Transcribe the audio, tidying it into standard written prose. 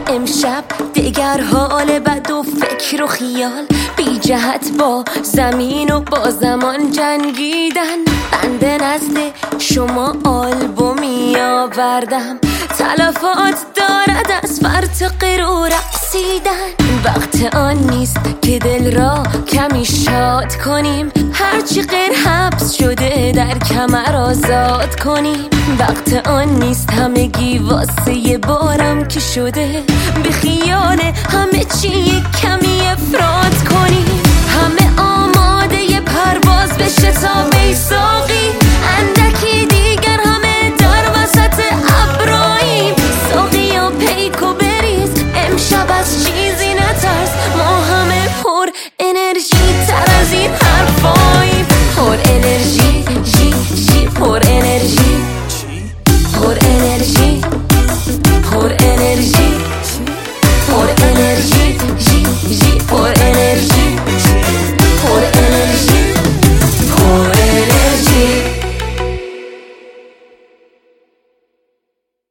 امشب دیگر حال بد و فکر و خیال بی جهت با زمین و با زمان جنگیدن. بنده نزد شما آلبومی آوردم، تلفات دارد از فرط و رقصیدن. وقت آن نیست که دل را کمی شاد کنیم، هرچی غیر حبس شده در کمر آزاد کنیم. وقت آن نیست همگی واسه یه بارم که شده، به خیال همه چی کمی افراد کنیم.